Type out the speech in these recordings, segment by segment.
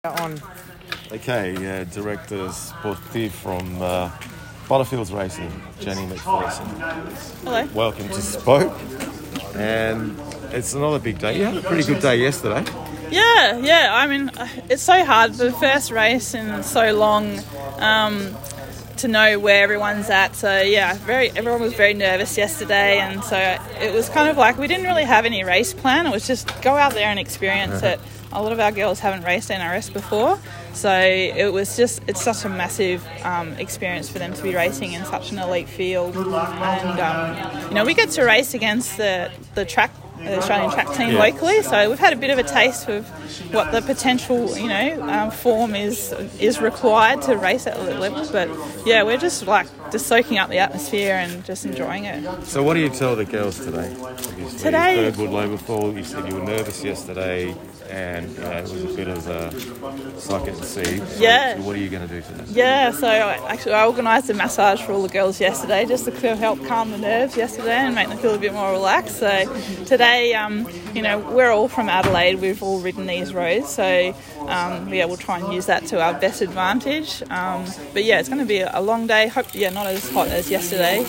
On. Okay, Director Sportif from Butterfields Racing, Jenny McPherson. Hello. Welcome to Spoke, and it's another big day. You had a pretty good day yesterday. Yeah. I mean, it's so hard. The first race in so long to know where everyone's at. So everyone was very nervous yesterday, and so it was kind of like we didn't really have any race plan. It was just go out there and experience it. A lot of our girls haven't raced NRS before, so it's such a massive experience for them to be racing in such an elite field. And we get to race against the Australian track team locally, so we've had a bit of a taste of what the potential form is required to race at elite level. But we're just soaking up the atmosphere and just enjoying it. So what do you tell the girls today? Today, third Woodlow before, you said you were nervous yesterday, and it was a bit of a suck it and see. So what are you going to do today? So I organised a massage for all the girls yesterday just to help calm the nerves yesterday and make them feel a bit more relaxed. So today, we're all from Adelaide. We've all ridden these roads, so we'll try and use that to our best advantage. But it's going to be a long day. Hope not as hot as yesterday.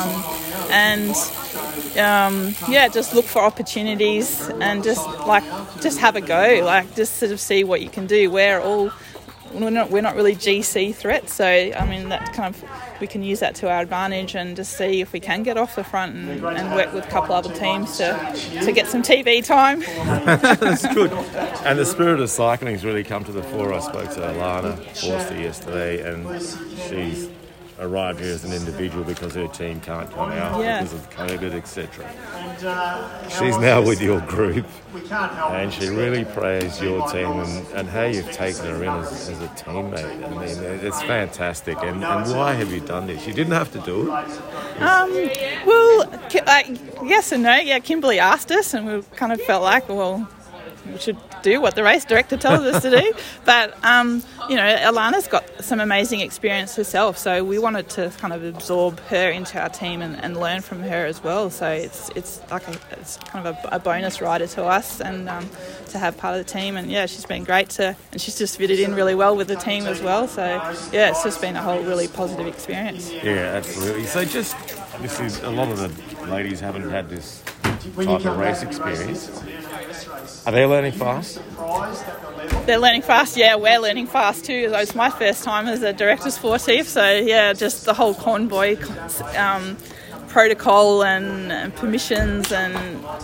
Just look for opportunities and just have a go. Just sort of see what you can do. We're not really GC threats, so I mean that kind of we can use that to our advantage and just see if we can get off the front and work with a couple other teams to get some TV time. That's good. And the spirit of cycling has really come to the fore. I spoke to Alana Forster yesterday, and she's arrived here as an individual because her team can't come out because of COVID, etc. She's now with your group, and she really praised your team and how you've taken her in as a teammate. I mean, it's fantastic. And why have you done this? You didn't have to do it. Yes and no. Yeah, Kimberly asked us, and we kind of felt like, we should do what the race director tells us to do. But, Alana's got some amazing experience herself, so we wanted to kind of absorb her into our team and learn from her as well. So it's kind of a bonus rider to us and to have part of the team. And, she's been great and she's just fitted in really well with the team as well. So, it's just been a whole really positive experience. Yeah, absolutely. So just, obviously, a lot of the ladies haven't had this type of race experience. Are they learning fast? They're learning fast, we're learning fast too. It was my first time as a director sportif, so just the whole convoy protocol and permissions, and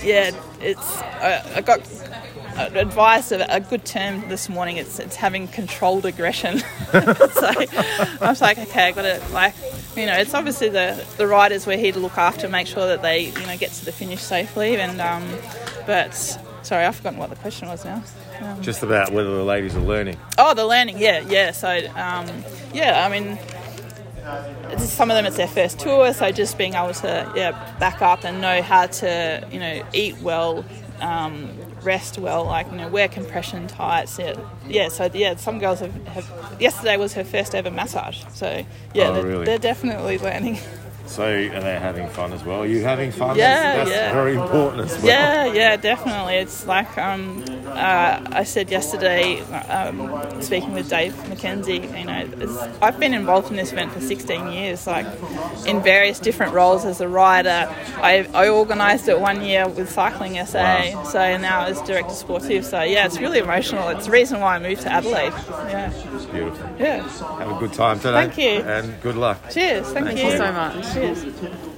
I got advice of a good term this morning. It's having controlled aggression. So I was like, okay, I got to it's obviously the riders we're here to look after, make sure that they get to the finish safely, and sorry, I've forgotten what the question was now. Just about whether the ladies are learning. Oh, the learning, yeah. So, I mean, some of them it's their first tour, so just being able to back up and know how to eat well, rest well, wear compression tights. Some girls have yesterday was her first ever massage, so they're definitely learning. So are they having fun as well? Are you having fun? That's very important as well. Yeah, definitely. It's like I said yesterday, speaking with Dave McKenzie, I've been involved in this event for 16 years, in various different roles as a rider. I organised it one year with Cycling SA, so now as Director Sportif. So it's really emotional. It's the reason why I moved to Adelaide. Yeah. Beautiful. Yeah. Have a good time today. Thank you. And good luck. Cheers. Thank you so much. Cheers.